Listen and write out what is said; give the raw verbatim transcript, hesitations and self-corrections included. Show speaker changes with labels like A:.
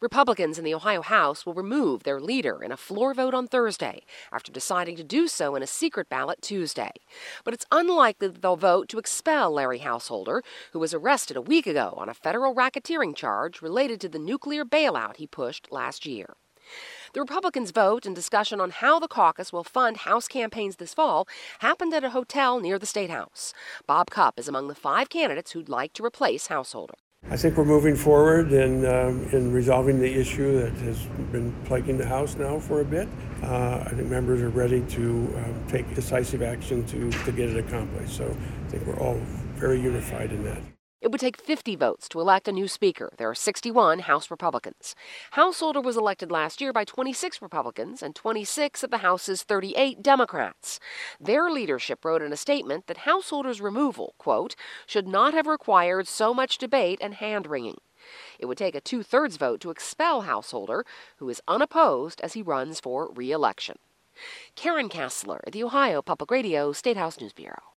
A: Republicans in the Ohio House will remove their leader in a floor vote on Thursday after deciding to do so in a secret ballot Tuesday. But it's unlikely that they'll vote to expel Larry Householder, who was arrested a week ago on a federal racketeering charge related to the nuclear bailout he pushed last year. The Republicans' vote and discussion on how the caucus will fund House campaigns this fall happened at a hotel near the State House. Bob Cupp is among the five candidates who'd like to replace Householder.
B: I think we're moving forward in, um, in resolving the issue that has been plaguing the House now for a bit. Uh, I think members are ready to um, take decisive action to, to get it accomplished. So I think we're all very unified in that.
A: It would take fifty votes to elect a new speaker. There are sixty-one House Republicans. Householder was elected last year by twenty-six Republicans and twenty-six of the House's thirty-eight Democrats. Their leadership wrote in a statement that Householder's removal, quote, should not have required so much debate and hand-wringing. It would take a two-thirds vote to expel Householder, who is unopposed as he runs for re-election. Karen Kastler, the Ohio Public Radio State House News Bureau.